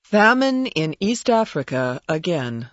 Famine in East Africa again.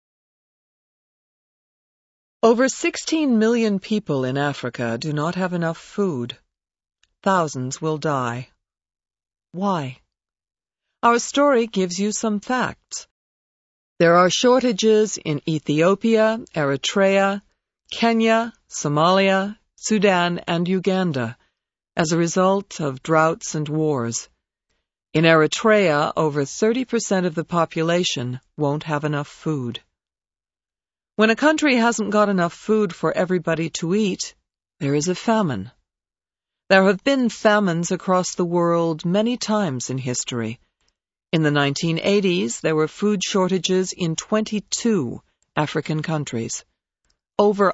Over 16 million people in Africa do not have enough food. Thousands will die. Why? Our story gives you some facts. There are shortages in Ethiopia, Eritrea, Kenya, Somalia, Sudan, and Uganda as a result of droughts and wars. In Eritrea, over 30% of the population won't have enough food. When a country hasn't got enough food for everybody to eat, there is a famine. There have been famines across the world many times in history. In the 1980s, there were food shortages in 22 African countries. Over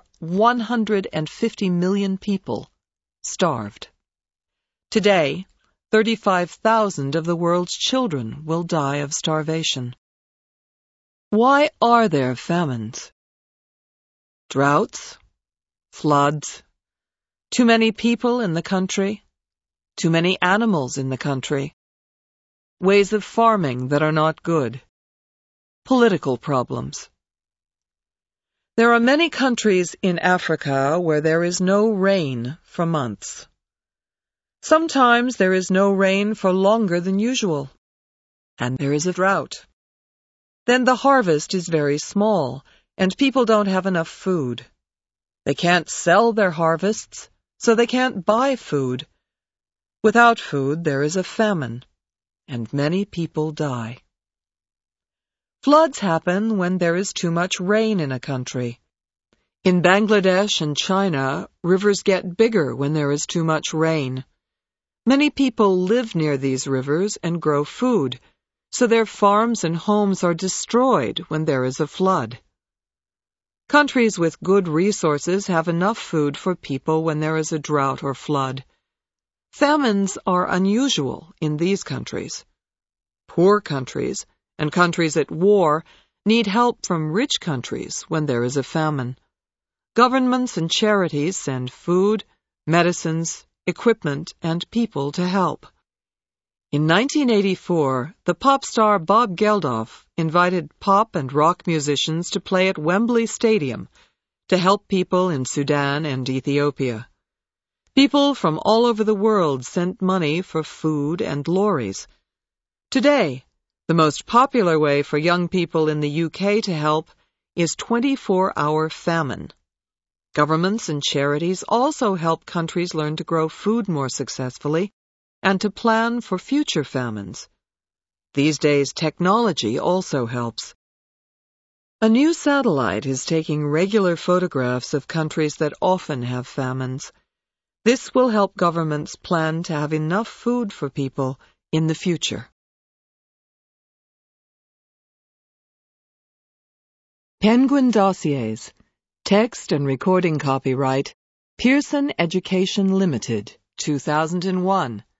150 million people starved. Today, 35,000 of the world's children will die of starvation. Why are there famines? Droughts, floods, too many people in the country, too many animals in the country, ways of farming that are not good, political problems. There are many countries in Africa where there is no rain for months. Sometimes there is no rain for longer than usual, and there is a drought. Then the harvest is very small, and people don't have enough food. They can't sell their harvests, so they can't buy food. Without food, there is a famine, and many people die. Floods happen when there is too much rain in a country. In Bangladesh and China, rivers get bigger when there is too much rain. Many people live near these rivers and grow food, so their farms and homes are destroyed when there is a flood. Countries with good resources have enough food for people when there is a drought or flood. Famines are unusual in these countries. Poor countries and countries at war need help from rich countries when there is a famine. Governments and charities send food, medicines, equipment, and people to help. In 1984, the pop star Bob Geldof invited pop and rock musicians to play at Wembley Stadium to help people in Sudan and Ethiopia. People from all over the world sent money for food and lorries. Today, the most popular way for young people in the UK to help is 24-hour famine. Governments and charities also help countries learn to grow food more successfully and to plan for future famines. These days, technology also helps. A new satellite is taking regular photographs of countries that often have famines. This will help governments plan to have enough food for people in the future. Penguin Dossiers. Text and recording copyright, Pearson Education Limited, 2001.